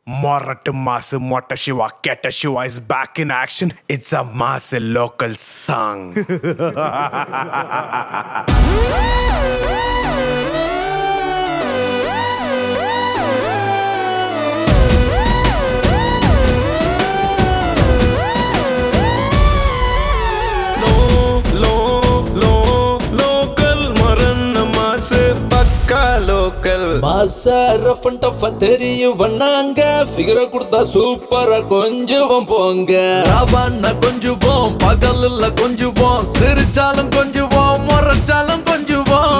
Morat Mass Mota Shiva Keta Shiva is back in action. It's a mass local song. மாசா rough and டஃப்பா தெரியும் வண்ணாங்க ஃபிகரை கொடுத்தா சூப்பரா கொஞ்சுவோம் போங்க ராவான்னா கொஞ்சுவோம் பகல்ல கொஞ்சுவோம் சிரிச்சாலும் கொஞ்சுவோம் முறைச்சாலும் கொஞ்சுவோம்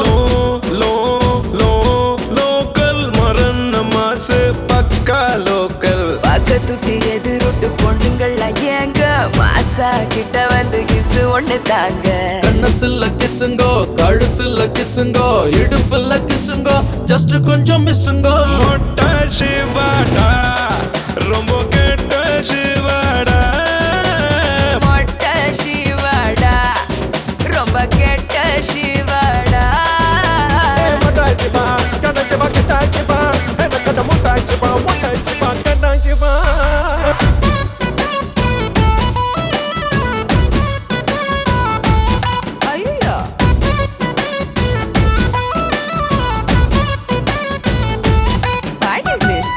லோக்கல் மரன்ன மாசு பக்கா லோக்கல் பக்கத்துட்டு எதிரொட்டு பொண்ணுங்கள் ஏங்க மாசா கிட்ட வந்து கிசு ஒண்ணு தாங்க கண்ணத்துல கிசுங்கோ கழுத்துல கிசுங்கோ இடுப்புல கிசுங்கோ ஜஸ்ட் கொஞ்சம் மிஸ்ஸுங்கோ மொட்டை சிவாடா ரொம்ப கெட்ட சிவாடா மொட்டை சிவாடா ரொம்ப கெட்ட சிவாடா மொட்டை சிவா கெட்ட சிவா கெட்ட சிவா கெட்ட மொட்டை சிவா கெட்ட சிவா ஐயோ What is this?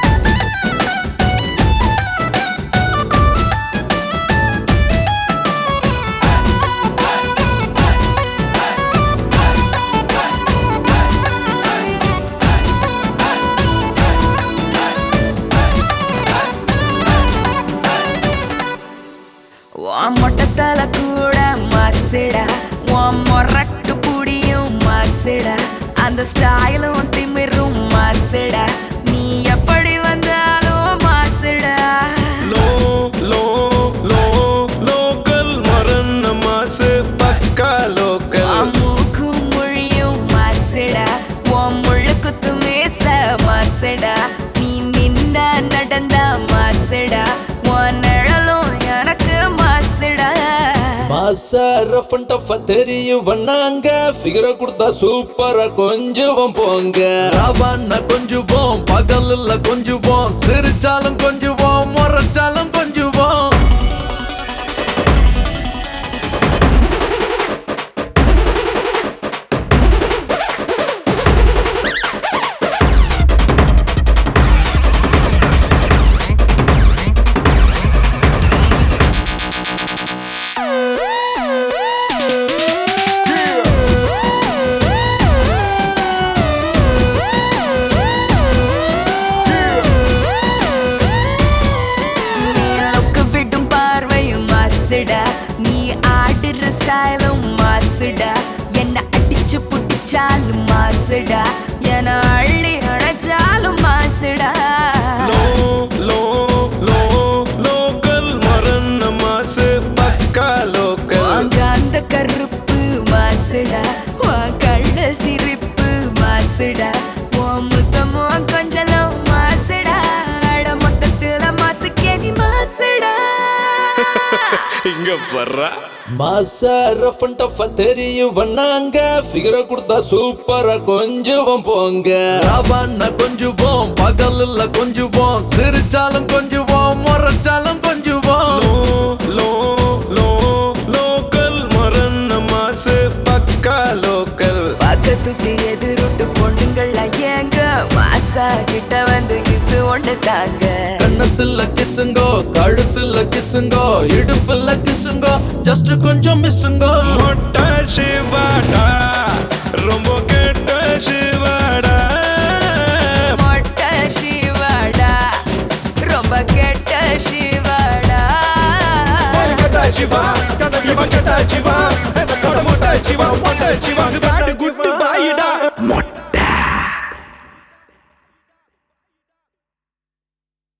உன் மொட்டத்தல கூட மாசுடா உன் மொரட்டு புடியும் மாசுடா அந்த ஸ்டைலும் திமிரும் மாசுடா நீ எப்படி வந்தாலும் மாசுடா லோக்கல் மரன்ன மாசு பக்கா லோக்கல் உன் மூக்கும் மொழியும் மாசுடா உன் முள்ளு குத்து மேச மாசுடா நீ நின்ன நடந்த மாசுடா உன் நிழலும் எனக்கு மாசுடா மாசா ரஃப் அண்ட் டஃப்பா தெரியும் வண்ணாங்க ஃபிகரை கொடுத்தா சூப்பரா கொஞ்சுவோம் போங்க ராவான்னா கொஞ்சுவோம் பகல்ல கொஞ்சுவோம் சிரிச்சாலும் கொஞ்சுவோம் முறைச்சாலும் கொஞ்சுவோம் நீ ஆடுற ஸ்டைலும் மாசுடா என்ன அடிச்சு புடிச்சாலும் மாசுடா என அள்ளி அணைச்சாலும் மாசுடா லோக்கல் மரன்ன மாசு பக்கா லோக்கல் வாங்க அந்த கருப்பு மாசுடா உன் கள்ள சிரிப்பு மாசுடா உன் முத்தமோ கொஞ்சலும் மாசுடா அட மொத்தத்துல மாசுக்கே நீ மாசுடா இங்க பர்றா மாசா ரஃப் அண்ட் டஃப்பா தெரியும் வண்ணாங்க ஃபிகரை கொடுத்தா சூப்பரா கொஞ்சுவோம் போங்க ராவான்னா கொஞ்சுவோம் பகல்ல கொஞ்சுவோம் சிரிச்சாலும் கொஞ்சுவோம் முறைச்சாலும் கொஞ்சுவோம் லோக்கல் மரன்ன மாசு பக்கா லோக்கல் பக்கத்துட்டு எதிரொட்டு பொண்ணுங்கள் ஏங்க மாசா கிட்ட வந்து கிசு ஒண்ணு தாங்க கண்ணத்துல கிசுங்கோ கழுத்துல கிசுங்கோ இடுப்புல கிசுங்கோ ஜஸ்ட் கொஞ்சம் மிஸ்ஸுங்கோ மொட்டை சிவாடா ரொம்ப கெட்ட சிவாடா மொட்டை சிவாடா ரொம்ப கெட்ட சிவாடா கெட்ட சிவா கெட்ட சிவா கெட்ட சிவா மொட்டை சிவா